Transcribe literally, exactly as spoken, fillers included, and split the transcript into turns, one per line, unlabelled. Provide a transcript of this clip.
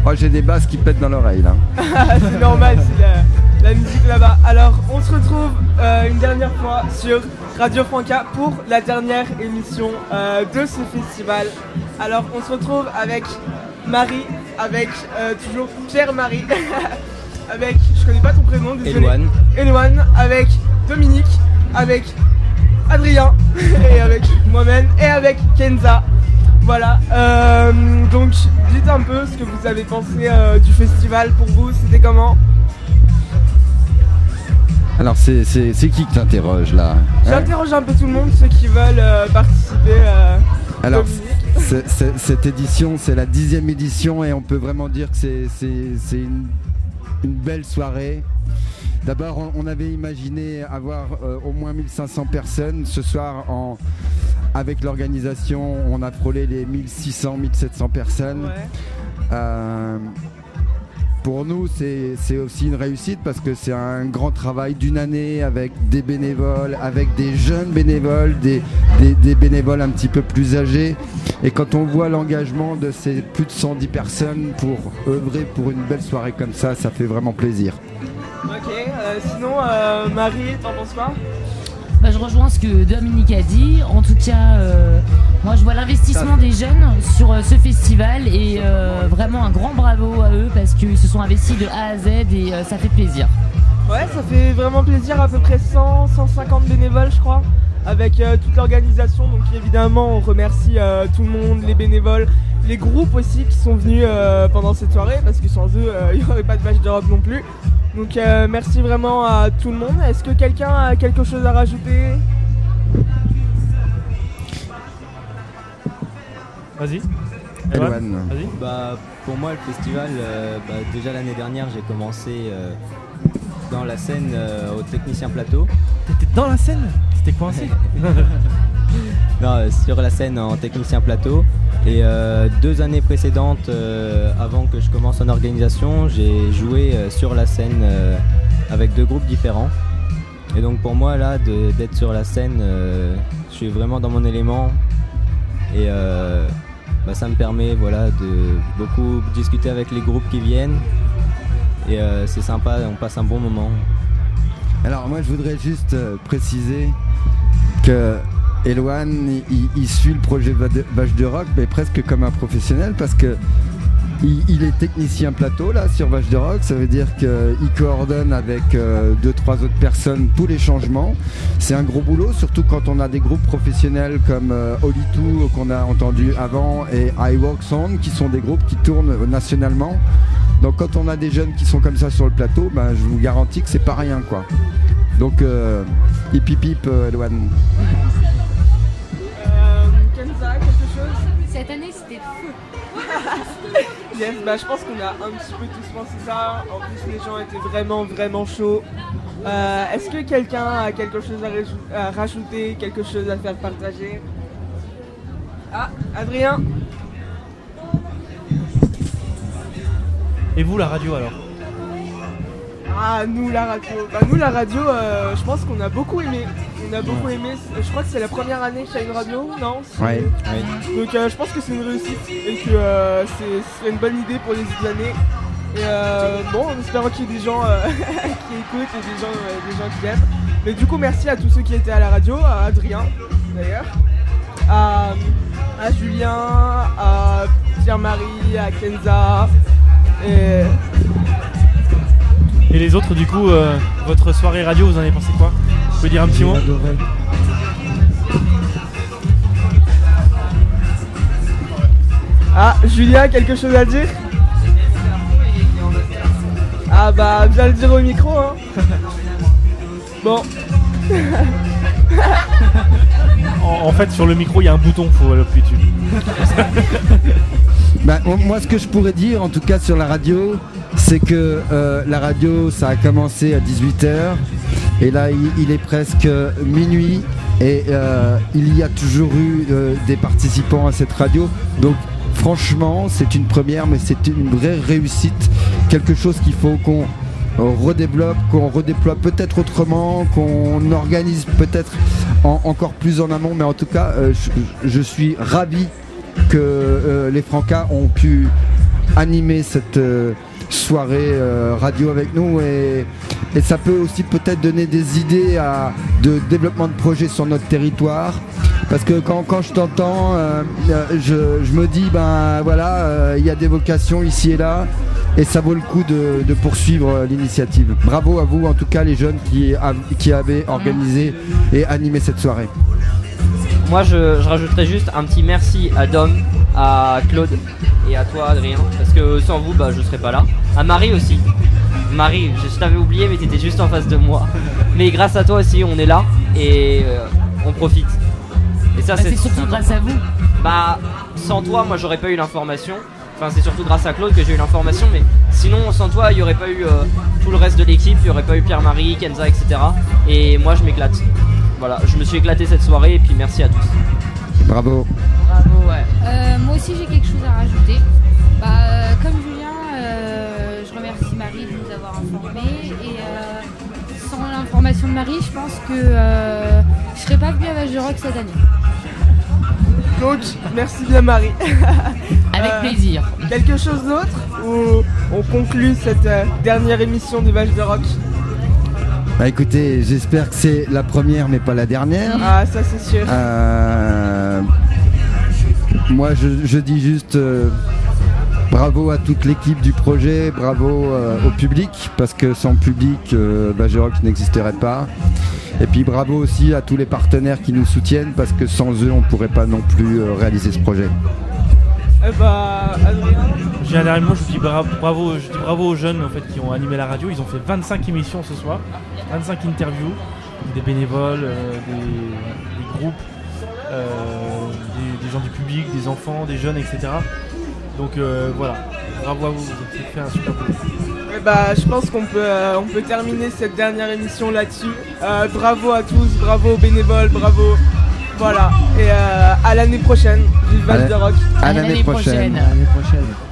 Oh, j'ai des basses qui pètent dans l'oreille là.
C'est normal, c'est la, la musique là-bas. Alors, on se retrouve euh, une dernière fois sur Radio Franca pour la dernière émission euh, de ce festival. Alors, on se retrouve avec Marie, avec euh, toujours Pierre-Marie, avec, je connais pas ton prénom, désolé.
Eloane.
Eloane, avec Dominique, avec Adrien, et avec moi-même, et avec Kenza. Voilà, euh, donc dites un peu ce que vous avez pensé euh, du festival pour vous, c'était comment?
Alors c'est, c'est, c'est qui que t'interroges là, hein?
J'interroge un peu tout le monde, ceux qui veulent euh, participer. Euh,
Alors c'est, c'est, cette édition, c'est la dixième édition et on peut vraiment dire que c'est, c'est, c'est une, une belle soirée. D'abord, on, on avait imaginé avoir euh, au moins mille cinq cents personnes. Ce soir, en, avec l'organisation, on a frôlé les mille six cents, mille sept cents personnes.
Ouais.
Euh, pour nous, c'est, c'est aussi une réussite parce que c'est un grand travail d'une année avec des bénévoles, avec des jeunes bénévoles, des, des, des bénévoles un petit peu plus âgés. Et quand on voit l'engagement de ces plus de cent dix personnes pour œuvrer pour une belle soirée comme ça, ça fait vraiment plaisir.
Ok, euh, sinon euh, Marie, t'en penses quoi?
Bah, je rejoins ce que Dominique a dit. En tout cas, euh, moi je vois l'investissement des jeunes sur euh, ce festival et euh, vraiment un grand bravo à eux parce qu'ils se sont investis de A à Z et euh, ça fait plaisir.
Ouais, ça fait vraiment plaisir, à peu près cent, cent cinquante bénévoles je crois, avec euh, toute l'organisation. Donc évidemment on remercie euh, tout le monde, les bénévoles, les groupes aussi qui sont venus euh, pendant cette soirée parce que sans eux euh, il n'y aurait pas de Vache d'Europe non plus. Donc euh, merci vraiment à tout le monde. Est-ce que quelqu'un a quelque chose à rajouter?
Vas-y.
Eloane.
Vas-y.
Bah, pour moi, le festival, euh, bah, déjà l'année dernière, j'ai commencé euh, dans la scène euh, au technicien plateau.
T'étais dans la scène? T'étais coincé?
Non, euh, sur la scène en technicien plateau. Et euh, deux années précédentes, euh, avant que je commence en organisation, j'ai joué euh, sur la scène euh, avec deux groupes différents. Et donc pour moi, là, de, d'être sur la scène, euh, je suis vraiment dans mon élément. Et euh, bah, ça me permet voilà, de beaucoup discuter avec les groupes qui viennent. Et euh, c'est sympa, on passe un bon moment.
Alors moi je voudrais juste euh, préciser que Eloane, il, il suit le projet Vache de Rock, mais presque comme un professionnel parce que il, il est technicien plateau là sur Vache de Rock. Ça veut dire qu'il coordonne avec euh, deux trois autres personnes tous les changements. C'est un gros boulot, surtout quand on a des groupes professionnels comme euh, Holy Two qu'on a entendu avant et I Walk Sound qui sont des groupes qui tournent nationalement. Donc quand on a des jeunes qui sont comme ça sur le plateau, ben, je vous garantis que c'est pas rien quoi. Donc euh, hip hip hip euh, Eloane.
Kenza, quelque chose?
Cette année c'était fou.
Yes, bah je pense qu'on a un petit peu tous pensé ça. En plus les gens étaient vraiment vraiment chauds. Euh, est-ce que quelqu'un a quelque chose à, rajou- à rajouter, quelque chose à faire partager? Ah, Adrien?
Et vous, la radio alors?
Ah, nous la radio. Bah nous la radio, euh, je pense qu'on a beaucoup aimé. On a beaucoup aimé. Je crois que c'est la première année qu'il y a une radio, non? C'est...
Ouais.
Oui.
Donc euh, je pense que c'est une réussite et que euh, c'est, c'est une bonne idée pour les autres années. Et euh, bon, en espérant qu'il y ait des gens euh, qui écoutent et des gens, euh, des gens qui aiment. Mais du coup, merci à tous ceux qui étaient à la radio, à Adrien d'ailleurs, à, à Julien, à Pierre-Marie, à Kenza. Et...
Et les autres, du coup, euh, votre soirée radio, vous en avez pensé quoi? Vous pouvez dire un petit mot?
Ah, Julien, quelque chose à dire? Ah bah, bien le dire au micro, hein. Bon.
en, en fait, sur le micro, il y a un bouton, faut appuyer dessus.
Bah, moi ce que je pourrais dire en tout cas sur la radio, c'est que euh, la radio ça a commencé à dix-huit heures et là il, il est presque minuit et euh, il y a toujours eu euh, des participants à cette radio. Donc franchement c'est une première mais c'est une vraie réussite, quelque chose qu'il faut qu'on redéveloppe, qu'on redéploie peut-être autrement, qu'on organise peut-être en, encore plus en amont, mais en tout cas euh, je, je suis ravi que euh, les Francas ont pu animer cette euh, soirée euh, radio avec nous et, et ça peut aussi peut-être donner des idées à, de développement de projets sur notre territoire. Parce que quand, quand je t'entends, euh, je, je me dis, ben voilà, il euh, y a des vocations ici et là, et ça vaut le coup de, de poursuivre l'initiative. Bravo à vous, en tout cas, les jeunes qui, a, qui avaient organisé et animé cette soirée.
Moi, je, je rajouterais juste un petit merci à Dom, à Claude et à toi, Adrien, parce que sans vous, bah, je serais pas là. À Marie aussi. Marie, je, je t'avais oublié, mais t'étais juste en face de moi. Mais grâce à toi aussi, on est là et euh, on profite. Et ça,
bah,
c'est,
c'est surtout grâce à vous.
Bah, sans toi, moi, j'aurais pas eu l'information. Enfin, c'est surtout grâce à Claude que j'ai eu l'information, mais sinon, sans toi, il n'y aurait pas eu euh, tout le reste de l'équipe, il n'y aurait pas eu Pierre-Marie, Kenza, et cetera. Et moi, je m'éclate. Voilà, je me suis éclaté cette soirée, et puis merci à tous.
Bravo.
Bravo, ouais.
Euh, moi aussi, j'ai quelque chose à rajouter. Bah, euh, comme Julien, euh, je remercie Marie de nous avoir informés. Et euh, sans l'information de Marie, je pense que euh, je serais pas venue à Vache de Rock cette année.
Donc, merci bien Marie.
Avec
Euh,
plaisir.
Quelque chose d'autre ou on conclut cette euh, dernière émission des Vaches de Rock?
Bah écoutez, j'espère que c'est la première mais pas la dernière.
Ah, ça c'est sûr.
Euh, moi je, je dis juste euh, bravo à toute l'équipe du projet, bravo euh, au public, parce que sans public, euh, Vache de Rock n'existerait pas. Et puis bravo aussi à tous les partenaires qui nous soutiennent, parce que sans eux on ne pourrait pas non plus euh, réaliser ce projet.
Eh bah, Adrien.
J'ai un dernier mot, je dis bravo, bravo, je dis bravo aux jeunes en fait, qui ont animé la radio. Ils ont fait vingt-cinq émissions ce soir, vingt-cinq interviews, des bénévoles, euh, des, des groupes, euh, des, des gens du public, des enfants, des jeunes, et cetera. Donc euh, voilà, bravo à vous, vous avez fait un super boulot.
Eh bah, je pense qu'on peut, euh, on peut terminer cette dernière émission là-dessus. Euh, bravo à tous, bravo aux bénévoles, bravo. Voilà, et euh, à l'année prochaine. Vive Vache de Rock.
À
À
l'année
l'année
prochaine.
prochaine.
À l'année prochaine.